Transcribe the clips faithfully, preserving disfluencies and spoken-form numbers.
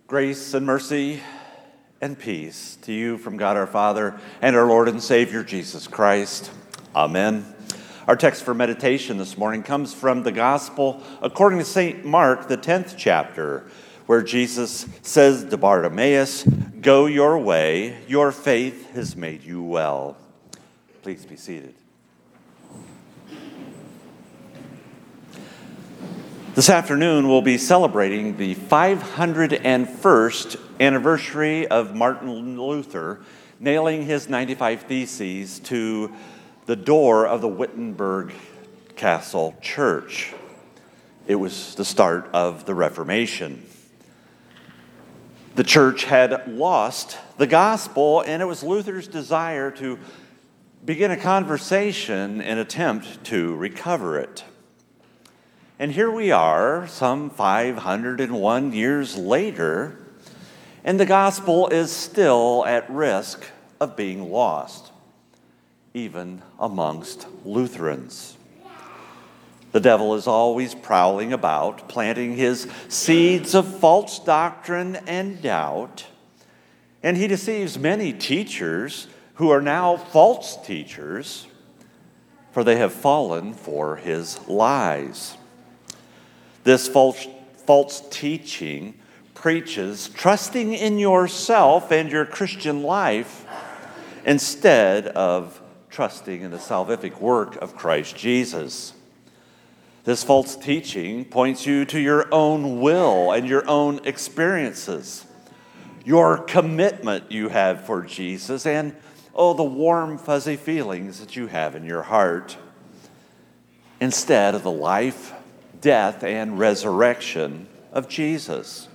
Grace and mercy and peace to you from God our Father and our Lord and Savior Jesus Christ. Amen. Our text for meditation this morning comes from the Gospel according to Saint Mark, the tenth chapter, where Jesus says to Bartimaeus, "Go your way, your faith has made you well." Please be seated. This afternoon, we'll be celebrating the five hundred first anniversary of Martin Luther nailing his ninety-five Theses to the door of the Wittenberg Castle Church. It was the start of the Reformation. The church had lost the gospel, and it was Luther's desire to begin a conversation and attempt to recover it. And here we are, some five hundred one years later, and the gospel is still at risk of being lost, even amongst Lutherans. The devil is always prowling about, planting his seeds of false doctrine and doubt, and he deceives many teachers who are now false teachers, for they have fallen for his lies. This false, false teaching preaches trusting in yourself and your Christian life instead of trusting in the salvific work of Christ Jesus. This false teaching points you to your own will and your own experiences, your commitment you have for Jesus, and, oh, the warm, fuzzy feelings that you have in your heart, instead of the life, death, and resurrection of Jesus.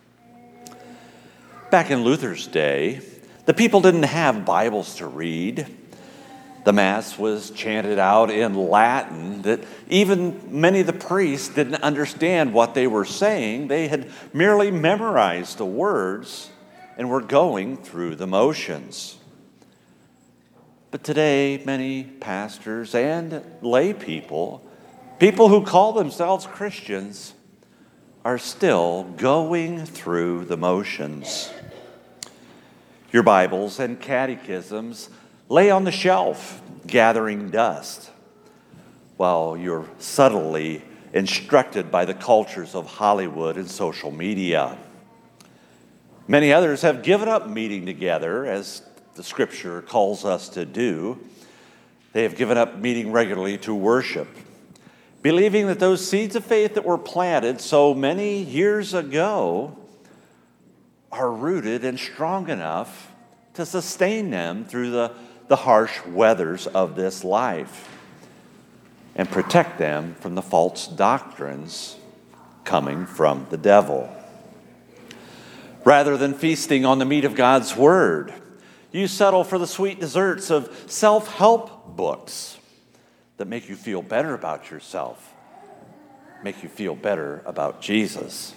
Back in Luther's day, the people didn't have Bibles to read. The Mass was chanted out in Latin that even many of the priests didn't understand what they were saying. They had merely memorized the words and were going through the motions. But today, many pastors and lay people People who call themselves Christians are still going through the motions. Your Bibles and catechisms lay on the shelf, gathering dust, while you're subtly instructed by the cultures of Hollywood and social media. Many others have given up meeting together, as the Scripture calls us to do. They have given up meeting regularly to worship, believing that those seeds of faith that were planted so many years ago are rooted and strong enough to sustain them through the, the harsh weathers of this life and protect them from the false doctrines coming from the devil. Rather than feasting on the meat of God's Word, you settle for the sweet desserts of self-help books that make you feel better about yourself, make you feel better about Jesus.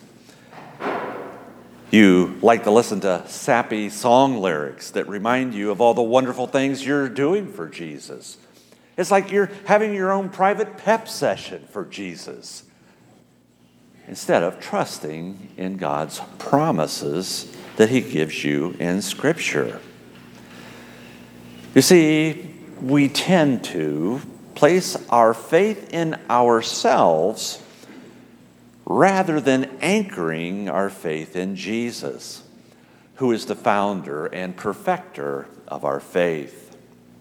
You like to listen to sappy song lyrics that remind you of all the wonderful things you're doing for Jesus. It's like you're having your own private pep session for Jesus, instead of trusting in God's promises that He gives you in Scripture. You see, we tend to place our faith in ourselves rather than anchoring our faith in Jesus, who is the founder and perfecter of our faith.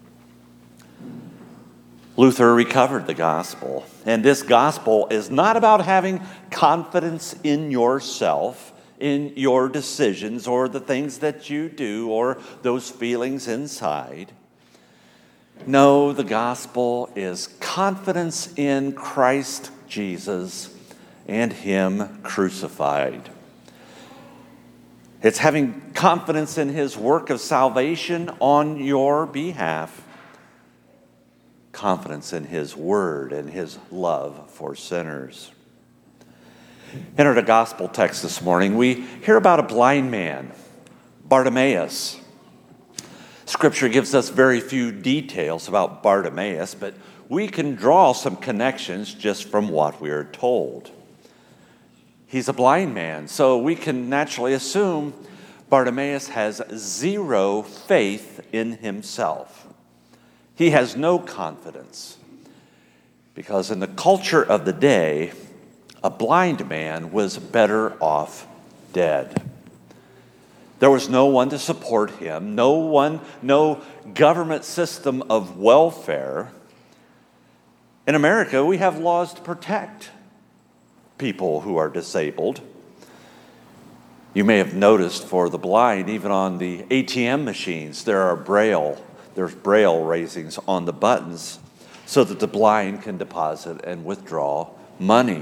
Luther recovered the gospel, and this gospel is not about having confidence in yourself, in your decisions or the things that you do or those feelings inside. No, the gospel is confidence in Christ Jesus and Him crucified. It's having confidence in His work of salvation on your behalf, confidence in His word and His love for sinners. In our gospel text this morning, we hear about a blind man, Bartimaeus. Scripture gives us very few details about Bartimaeus, but we can draw some connections just from what we are told. He's a blind man, so we can naturally assume Bartimaeus has zero faith in himself. He has no confidence, because in the culture of the day, a blind man was better off dead. There was no one to support him, no one, no government system of welfare. In America, we have laws to protect people who are disabled. You may have noticed for the blind, even on the A T M machines, there are braille, there's braille raisings on the buttons so that the blind can deposit and withdraw money.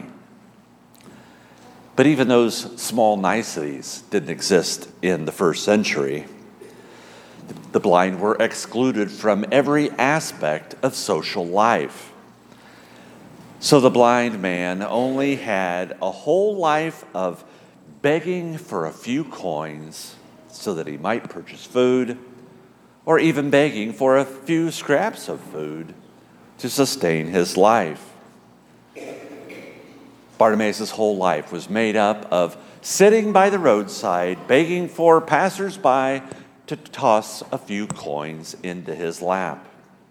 But even those small niceties didn't exist in the first century. The blind were excluded from every aspect of social life. So the blind man only had a whole life of begging for a few coins so that he might purchase food, or even begging for a few scraps of food to sustain his life. Bartimaeus' whole life was made up of sitting by the roadside, begging for passersby to toss a few coins into his lap.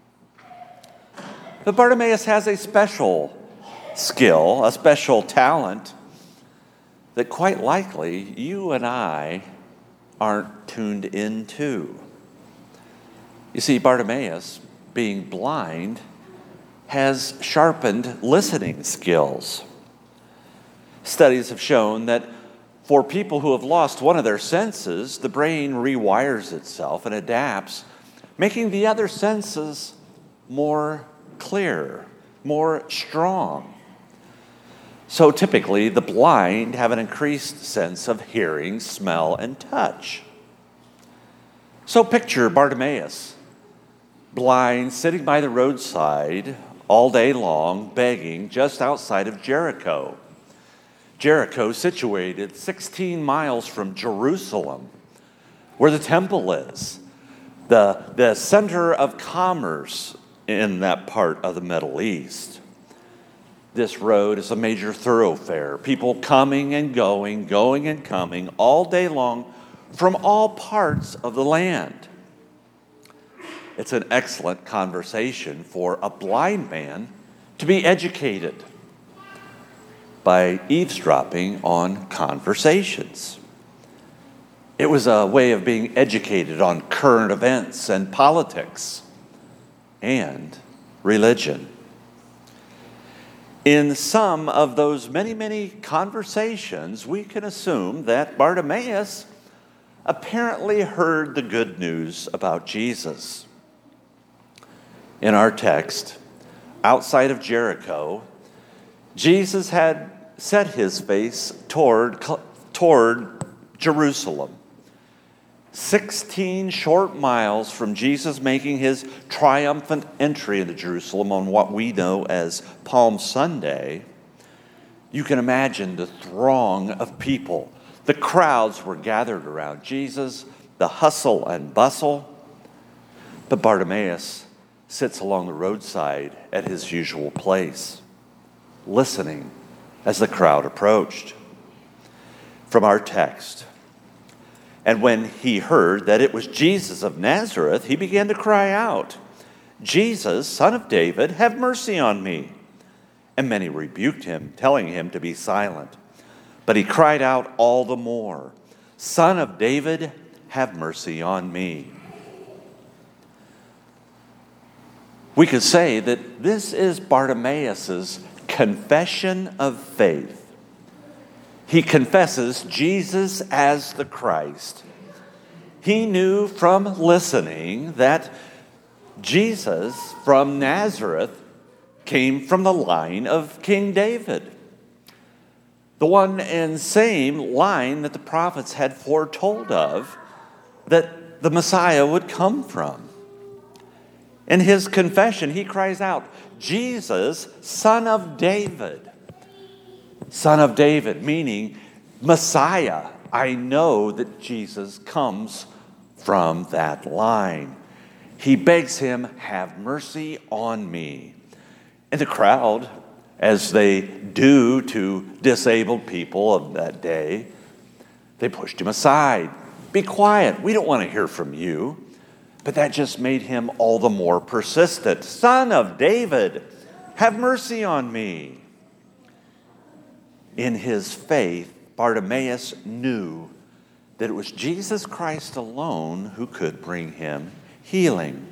But Bartimaeus has a special skill, a special talent that quite likely you and I aren't tuned into. You see, Bartimaeus, being blind, has sharpened listening skills. Studies have shown that for people who have lost one of their senses, the brain rewires itself and adapts, making the other senses more clear, more strong. So typically, the blind have an increased sense of hearing, smell, and touch. So picture Bartimaeus, blind, sitting by the roadside all day long, begging just outside of Jericho. Jericho, situated sixteen miles from Jerusalem, where the temple is, the, the center of commerce in that part of the Middle East. This road is a major thoroughfare, people coming and going, going and coming all day long from all parts of the land. It's an excellent conversation for a blind man to be educated by eavesdropping on conversations. It was a way of being educated on current events and politics and religion. In some of those many, many conversations, we can assume that Bartimaeus apparently heard the good news about Jesus. In our text, outside of Jericho, Jesus had set his face toward, toward Jerusalem. Sixteen short miles from Jesus making his triumphant entry into Jerusalem on what we know as Palm Sunday, you can imagine the throng of people. The crowds were gathered around Jesus, the hustle and bustle. But Bartimaeus sits along the roadside at his usual place, listening as the crowd approached. From our text, and when he heard that it was Jesus of Nazareth, he began to cry out, "Jesus, Son of David, have mercy on me." And many rebuked him, telling him to be silent. But he cried out all the more, "Son of David, have mercy on me." We could say that this is Bartimaeus' confession of faith. He confesses Jesus as the Christ. He knew from listening that Jesus from Nazareth came from the line of King David, the one and same line that the prophets had foretold of, that the Messiah would come from. In his confession, he cries out, "Jesus, Son of David." Son of David, meaning Messiah. I know that Jesus comes from that line. He begs him, "Have mercy on me." And the crowd as they do to disabled people of that day. They pushed him aside. Be quiet. We don't want to hear from you. But that just made him all the more persistent. Son of David, have mercy on me. In his faith, Bartimaeus knew that it was Jesus Christ alone who could bring him healing.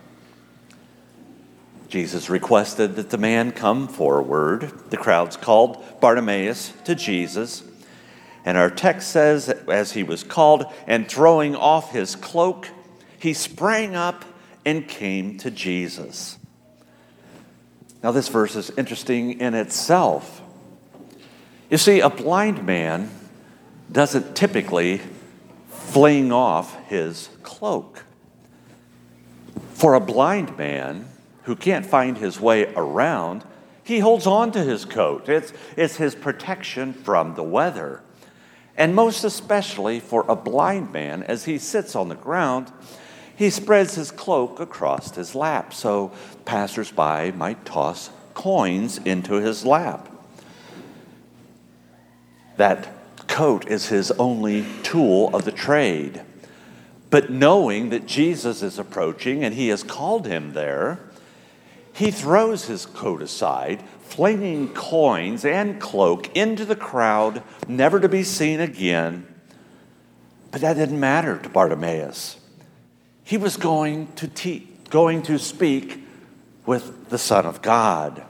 Jesus requested that the man come forward. The crowds called Bartimaeus to Jesus. And our text says, as he was called, and throwing off his cloak, he sprang up and came to Jesus. Now, this verse is interesting in itself. You see, a blind man doesn't typically fling off his cloak. For a blind man who can't find his way around, he holds on to his coat. It's, it's his protection from the weather. And most especially for a blind man, as he sits on the ground, he spreads his cloak across his lap so passersby might toss coins into his lap. That coat is his only tool of the trade. But knowing that Jesus is approaching and he has called him there, he throws his coat aside, flinging coins and cloak into the crowd, never to be seen again. But that didn't matter to Bartimaeus. He was going to te- going to speak with the Son of God.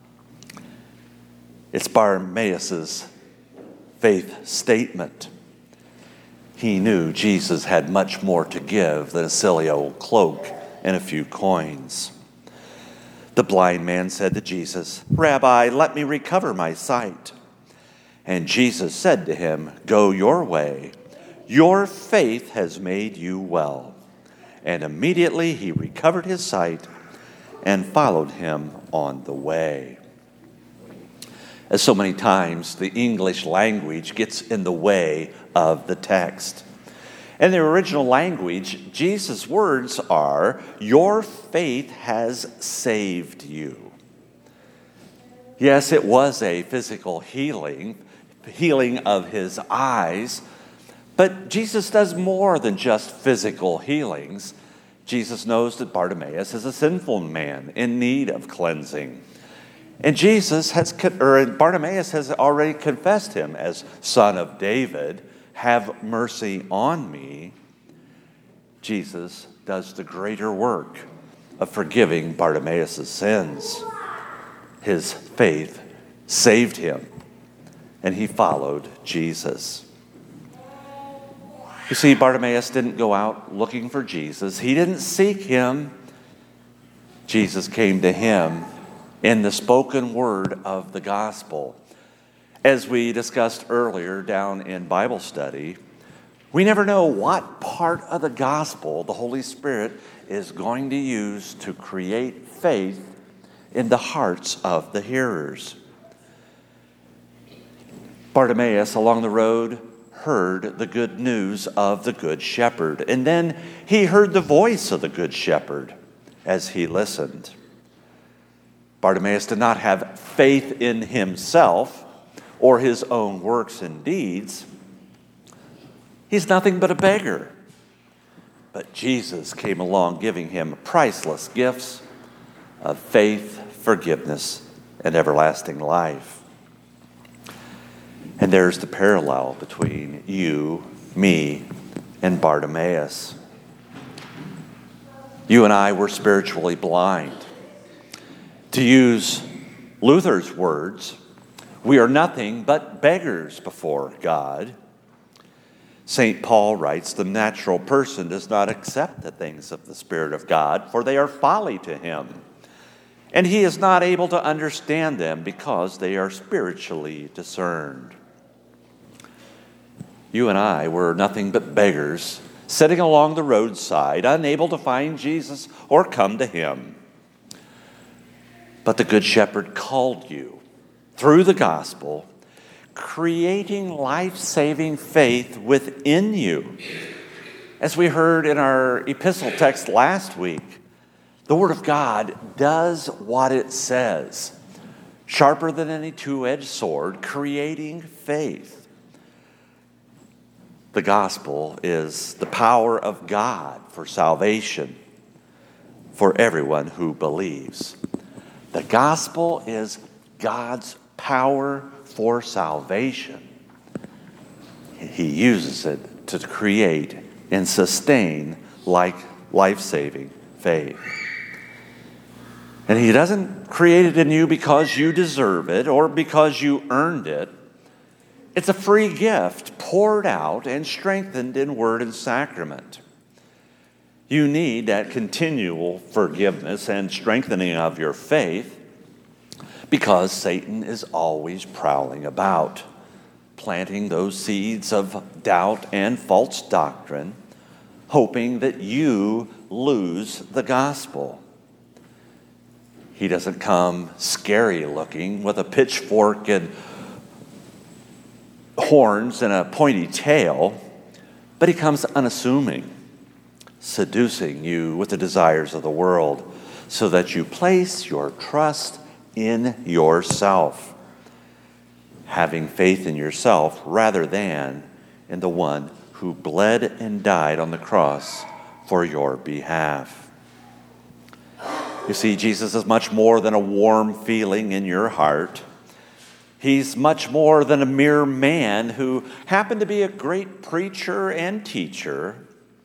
It's Bartimaeus' faith statement. He knew Jesus had much more to give than a silly old cloak and a few coins. The blind man said to Jesus, "Rabbi, let me recover my sight." And Jesus said to him, "Go your way. Your faith has made you well." And immediately he recovered his sight and followed him on the way. As so many times, the English language gets in the way of the text. In the original language, Jesus' words are, "Your faith has saved you." Yes, it was a physical healing, healing of his eyes, but Jesus does more than just physical healings. Jesus knows that Bartimaeus is a sinful man in need of cleansing. And Jesus has, or Bartimaeus has already confessed him as Son of David. Have mercy on me. Jesus does the greater work of forgiving Bartimaeus' sins. His faith saved him, and he followed Jesus. You see, Bartimaeus didn't go out looking for Jesus. He didn't seek him. Jesus came to him in the spoken word of the gospel. As we discussed earlier down in Bible study, we never know what part of the gospel the Holy Spirit is going to use to create faith in the hearts of the hearers. Bartimaeus, along the road, heard the good news of the Good Shepherd, and then he heard the voice of the Good Shepherd as he listened. Bartimaeus did not have faith in himself or his own works and deeds. He's nothing but a beggar. But Jesus came along giving him priceless gifts of faith, forgiveness, and everlasting life. And there's the parallel between you, me, and Bartimaeus. You and I were spiritually blind. To use Luther's words, we are nothing but beggars before God. Saint Paul writes, "The natural person does not accept the things of the Spirit of God, for they are folly to him. And he is not able to understand them because they are spiritually discerned." You and I were nothing but beggars, sitting along the roadside, unable to find Jesus or come to him. But the Good Shepherd called you through the gospel, creating life-saving faith within you. As we heard in our epistle text last week, the Word of God does what it says. sharper than any two-edged sword, creating faith. The gospel is the power of God for salvation for everyone who believes. The gospel is God's power for salvation. He uses it to create and sustain like life-saving faith. And he doesn't create it in you because you deserve it or because you earned it. It's a free gift poured out and strengthened in word and sacrament. You need that continual forgiveness and strengthening of your faith because Satan is always prowling about, planting those seeds of doubt and false doctrine, hoping that you lose the gospel. He doesn't come scary looking with a pitchfork and horns and a pointy tail, but he comes unassuming, seducing you with the desires of the world so that you place your trust in yourself, having faith in yourself rather than in the one who bled and died on the cross for your behalf. You see, Jesus is much more than a warm feeling in your heart. He's much more than a mere man who happened to be a great preacher and teacher.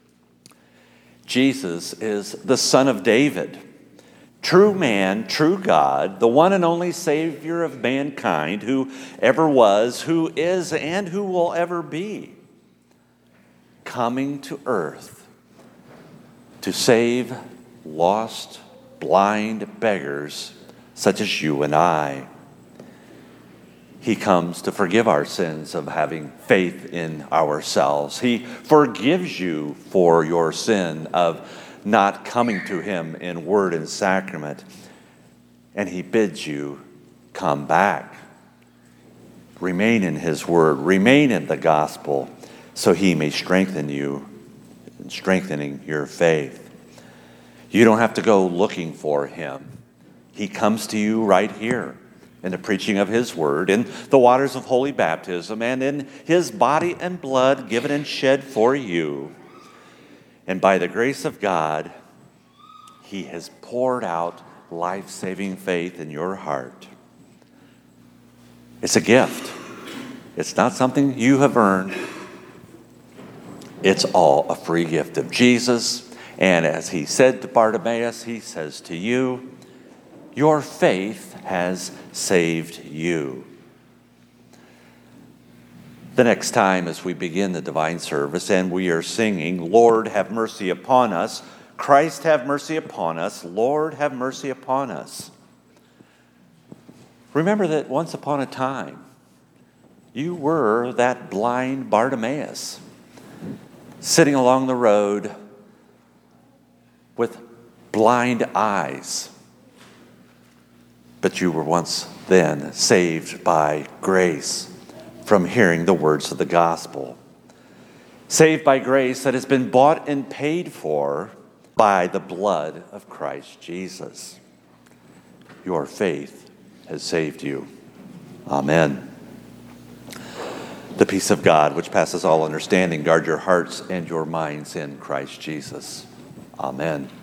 Jesus is the Son of David, true man, true God, the one and only Savior of mankind who ever was, who is, and who will ever be, coming to earth to save lost, blind beggars such as you and I. He comes to forgive our sins of having faith in ourselves. He forgives you for your sin of not coming to him in word and sacrament. And he bids you come back. Remain in his word. Remain in the gospel so he may strengthen you in strengthening your faith. You don't have to go looking for him. He comes to you right here in the preaching of his word, in the waters of holy baptism, and in his body and blood given and shed for you. And by the grace of God, he has poured out life-saving faith in your heart. It's a gift. It's not something you have earned. It's all a free gift of Jesus. And as he said to Bartimaeus, he says to you, your faith has saved you. The next time as we begin the divine service and we are singing, Lord, have mercy upon us, Christ, have mercy upon us, Lord, have mercy upon us. Remember that once upon a time, you were that blind Bartimaeus, sitting along the road with blind eyes. But you were once then saved by grace from hearing the words of the gospel. Saved by grace that has been bought and paid for by the blood of Christ Jesus. Your faith has saved you. Amen. The peace of God, which passes all understanding, guard your hearts and your minds in Christ Jesus. Amen.